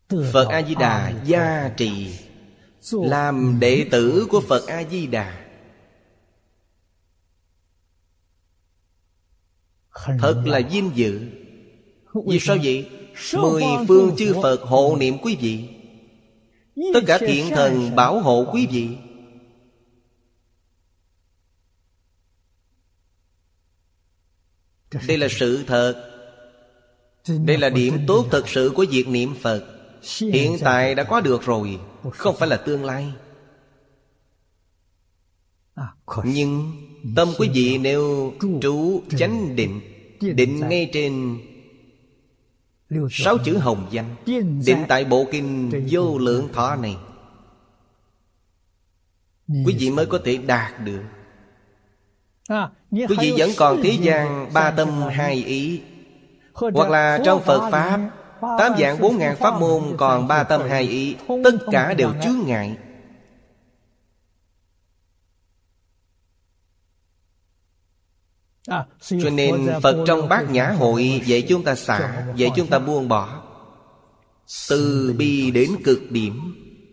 Phật A-di-đà gia trì, làm đệ tử của Phật A-di-đà. Thật là vinh dự. Vì sao vậy? 10 phương chư Phật hộ niệm quý vị, tất cả thiện thần bảo hộ quý vị. Đây là sự thật. Đây là điểm tốt thật sự của việc niệm Phật. Hiện tại đã có được rồi, không phải là tương lai. Nhưng tâm quý vị nếu trú chánh định, định ngay trên 6 chữ hồng danh, định tại bộ kinh Vô Lượng Thọ này, quý vị mới có thể đạt được. Quý vị vẫn còn thế gian 3 tâm 2 ý, hoặc là trong Phật Pháp 8 vạn 4 ngàn pháp môn còn 3 tâm 2 ý, tất cả đều chướng ngại. Cho nên Phật trong Bát Nhã Hội dạy chúng ta xả, dạy chúng ta buông bỏ, từ bi đến cực điểm.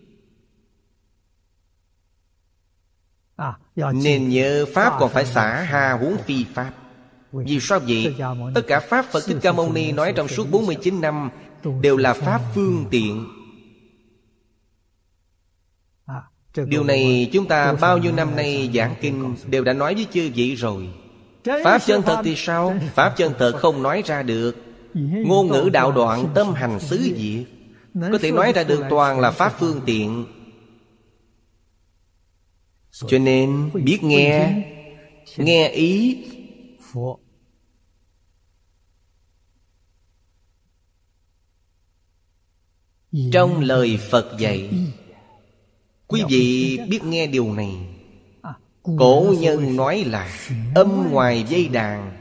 Nên nhớ Pháp còn phải xả, hà huống phi Pháp. Vì sao vậy? Tất cả Pháp Phật Thích Ca Mâu Ni nói trong suốt 49 năm đều là Pháp phương tiện. Điều này chúng ta bao nhiêu năm nay giảng kinh đều đã nói với chư vị rồi. Pháp chân thật thì sao? Pháp chân thật không nói ra được. Ngôn ngữ đạo đoạn, tâm hành xứ diệt. Có thể nói ra được toàn là Pháp phương tiện. Cho nên biết nghe, nghe ý. Trong lời Phật dạy, quý vị biết nghe điều này. Cổ nhân nói là âm ngoài dây đàn.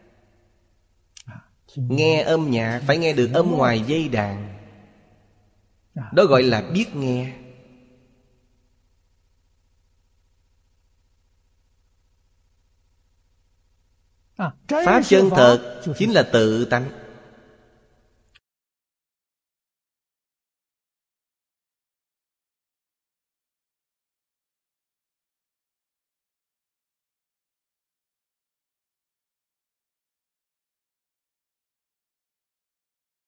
Nghe âm nhạc phải nghe được âm ngoài dây đàn. Đó gọi là biết nghe. Pháp chân thật chính là tự tánh.